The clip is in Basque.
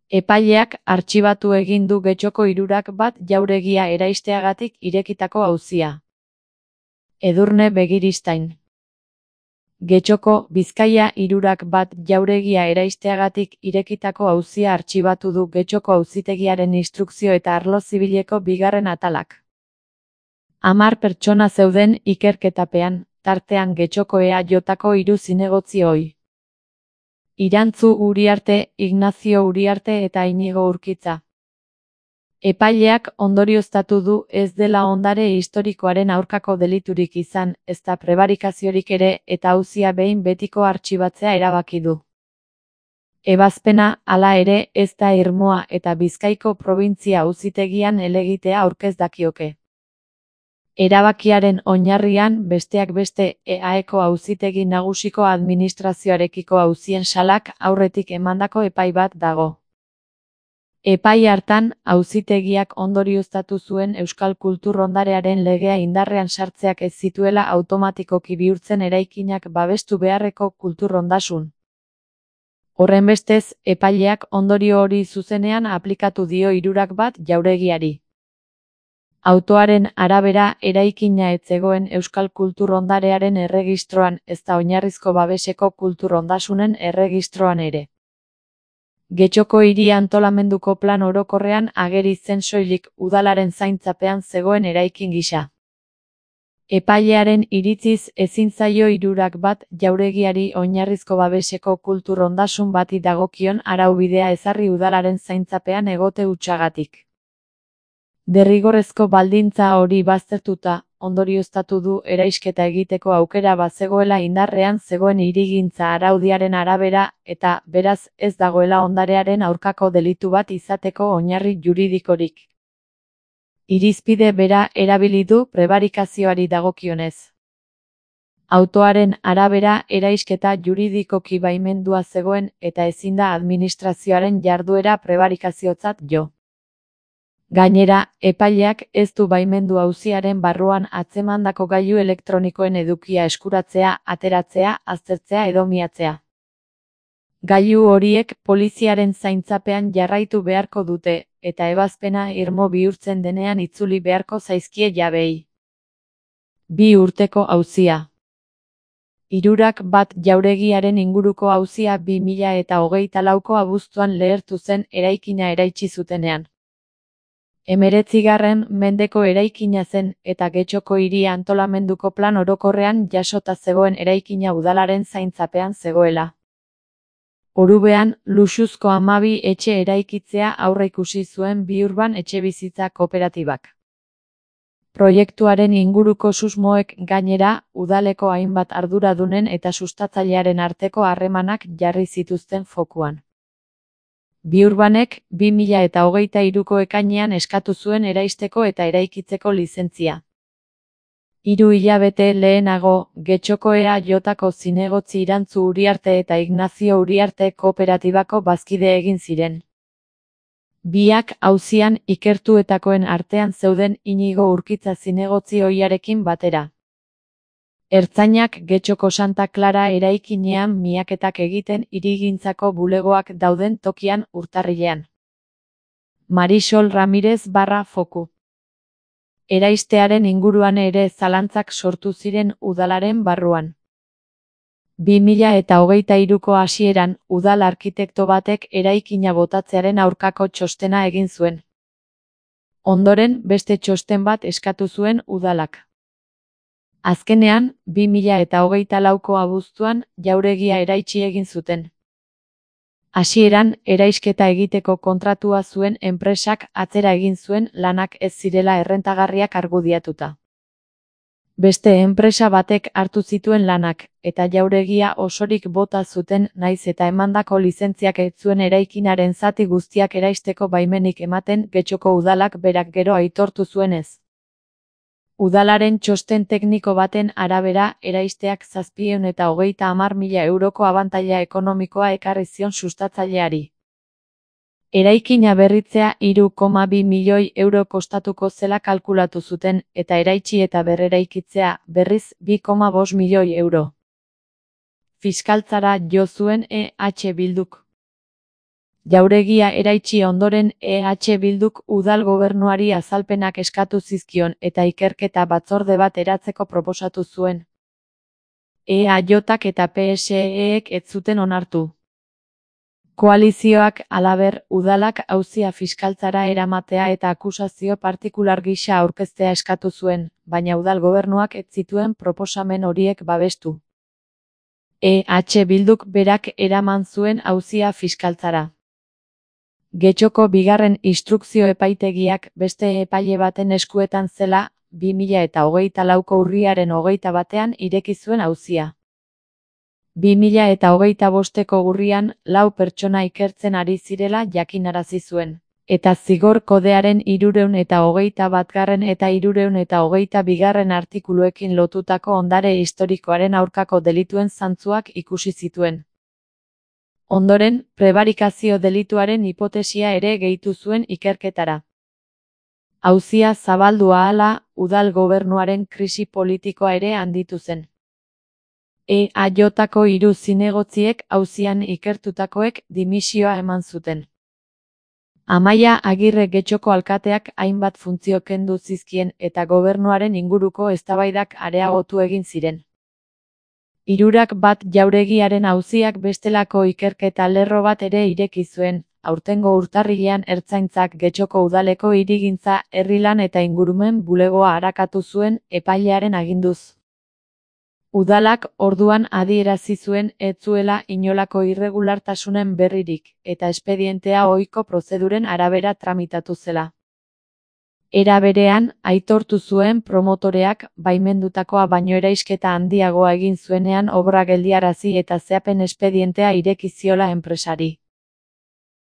Epaileak artxibatu egin du Getxoko Hirurak bat jauregia eraisteagatik irekitako auzia. Edurne Begiristain. Getxoko, Bizkaia Hirurak bat jauregia eraisteagatik irekitako auzia artxibatu du Getxoko Auzitegiaren instrukzio eta arlo zibileko bigarren atalak. 10 pertsona zeuden ikerketapean, tartean Getxoko EAJko 3 zinegotzi ohi. Irantzu Uriarte, Ignazio Uriarte eta Inigo Urkitza. Epaileak ondorioztatu du ez dela ondare historikoaren aurkako deliturik izan, ezta prebarikaziorik ere, eta auzia behin betiko artxibatzea erabaki du. Ebazpena, hala ere, ez da irmoa eta Bizkaiko probintzia auzitegian helegitea aurkez dakioke. Erabakiaren oinarrian, besteak beste, EAEko auzitegi nagusiko administrazioarekiko auzien salak aurretik emandako epai bat dago. Epai hartan, auzitegiak ondorioztatu zuen Euskal Kultur Ondarearen legea indarrean sartzeak ez zituela automatikoki bihurtzen eraikinak babestu beharreko kultur ondasun. Horrenbestez, epaileak ondorio hori zuzenean aplikatu dio Hirurak bat jauregiari. Autoaren arabera, eraikina ez zegoen Euskal Kultur Ondarearen erregistroan, ezta oinarrizko babeseko kultur ondasunen erregistroan ere. Getxoko hiri antolamenduko plan orokorrean ageri zen soilik udalaren zaintzapean zegoen eraikin gisa. Epailearen iritziz ezin zaio Hirurak bat jauregiari oinarrizko babeseko kultur ondasun bati dagokion araubidea ezarri udalaren zaintzapean egote hutsagatik. Derrigorrezko baldintza hori baztertuta, ondorioztatu du eraisketa egiteko aukera bazegoela indarrean zegoen hirigintza araudiaren arabera eta, beraz, ez dagoela ondarearen aurkako delitu bat izateko oinarri juridikorik. Irizpide bera erabili du prebarikazioari dagokionez. Autoaren arabera eraisketa juridikoki baimendua zegoen eta ezin da administrazioaren jarduera prebarikaziotzat jo. Gainera, epaileak ez du baimendu auziaren barruan atzemandako gailu elektronikoen edukia eskuratzea, ateratzea, aztertzea edo miatzea. Gailu horiek poliziaren zaintzapean jarraitu beharko dute, eta ebazpena irmo bihurtzen denean itzuli beharko zaizkie jabeei. 2 urteko auzia. Hirurak bat jauregiaren inguruko auzia 2024ko abuztuan lehertu zen eraikina eraitsi zutenean. 19. mendeko eraikina zen eta Getxoko hiri antolamenduko plan orokorrean jasota zegoen eraikina udalaren zaintzapean zegoela. Orubean, luxuzko 12 etxe eraikitzea aurreikusi zuen Biurban etxebizitza kooperatibak. Proiektuaren inguruko susmoek gainera, udaleko hainbat arduradunen eta sustatzailearen arteko harremanak jarri zituzten fokuan. Biurbanek 2023ko ekainean eskatu zuen eraisteko eta eraikitzeko lizentzia. 3 hilabete lehenago, Getxoko EAJko zinegotzi Irantzu Uriarte eta Ignazio Uriarte kooperatibako bazkide egin ziren. Biak auzian ikertuetakoen artean zeuden Inigo Urkitza zinegotzi ohiarekin batera. Ertzainak Getxoko Santa Clara eraikinean miaketak egiten hirigintzako bulegoak dauden tokian urtarrilean. Marisol Ramirez foku. Eraistearen inguruan ere zalantzak sortu ziren udalaren barruan. 2023ko hasieran, udal arkitekto batek eraikina botatzearen aurkako txostena egin zuen. Ondoren, beste txosten bat eskatu zuen udalak. Azkenean, 2024ko abuztuan, jauregia eraitsi egin zuten. Hasieran, eraisketa egiteko kontratua zuen enpresak atzera egin zuen lanak ez zirela errentagarriak argudiatuta. Beste enpresa batek hartu zituen lanak, eta jauregia osorik bota zuten naiz eta emandako lizentziak ez zuen eraikinaren zati guztiak eraisteko baimenik ematen Getxoko udalak berak gero aitortu zuenez. Udalaren txosten tekniko baten arabera, eraisteak 730.000 euroko abantaila ekonomikoa ekarri zion sustatzaileari. Eraikina berritzea 3,2 milioi euro kostatuko zela kalkulatu zuten, eta eraitsi eta berreraikitzea, berriz, 2,5 milioi euro. Fiskaltzara jo zuen EH Bilduk. Jauregia eraitsi ondoren EH Bilduk udal gobernuari azalpenak eskatu zizkion eta ikerketa batzorde bat eratzeko proposatu zuen. EAJak eta PSEek ez zuten onartu. Koalizioak, halaber, udalak auzia fiskaltzara eramatea eta akusazio partikular gisa aurkeztea eskatu zuen, baina udal gobernuak ez zituen proposamen horiek babestu. EH Bilduk berak eraman zuen auzia fiskaltzara. Getxoko bigarren instrukzio epaitegiak beste epaile baten eskuetan zela, 2024ko urriaren 21ean ireki zuen auzia. 2025ko urrian 4 pertsona ikertzen ari zirela jakinarazi zuen, eta zigor kodearen 321. eta 322. artikuluekin lotutako ondare historikoaren aurkako delituen zantzuak ikusi zituen. Ondoren, prebarikazio delituaren hipotesia ere gehitu zuen ikerketara. Auzia zabaldu ahala, udal gobernuaren krisi politikoa ere handitu zen. EAJko 3 zinegotziek auzian ikertutakoek dimisioa eman zuten. Amaia Agirre Getxoko alkateak hainbat funtzio kendu zizkien eta gobernuaren inguruko eztabaidak areagotu egin ziren. 3 bat jauregiaren auziak bestelako ikerketa lerro bat ere ireki zuen, aurtengo urtarrilean Ertzaintzak Getxoko udaleko hirigintza, herrilan eta ingurumen bulegoa arakatu zuen epailearen aginduz. Udalak orduan adierazi zuen ez zuela inolako irregulartasunen berririk, eta espedientea ohiko prozeduren arabera tramitatu zela. Era berean, aitortu zuen promotoreak baimendutakoa baino eraisketa handiagoa egin zuenean obra geldiarazi eta zehapen espedientea ireki ziola enpresari.